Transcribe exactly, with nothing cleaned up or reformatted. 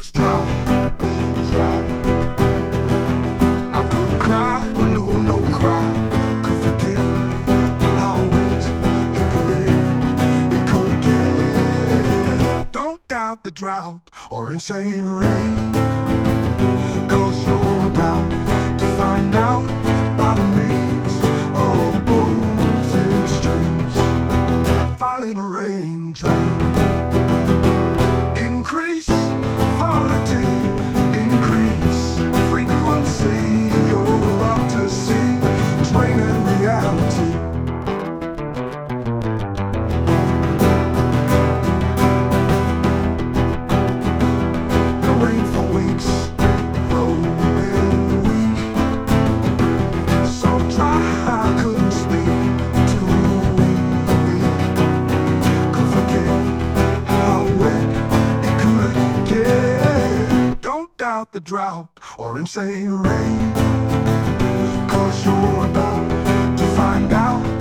Drought, drought. I could cry, but no, no cry. Could forget how wet it could get. It could get. Don't doubt the drought or insane rain. Cause you're about to find out by the means of bones and strings. Falling rain train. Increase quality, increase frequency. You're about to see draining reality. The rain for weeks, rolling weak, so dry I couldn't speak to me. Could forget how wet it could get. Don't doubt the drought or insane rain. Cause you're about to find out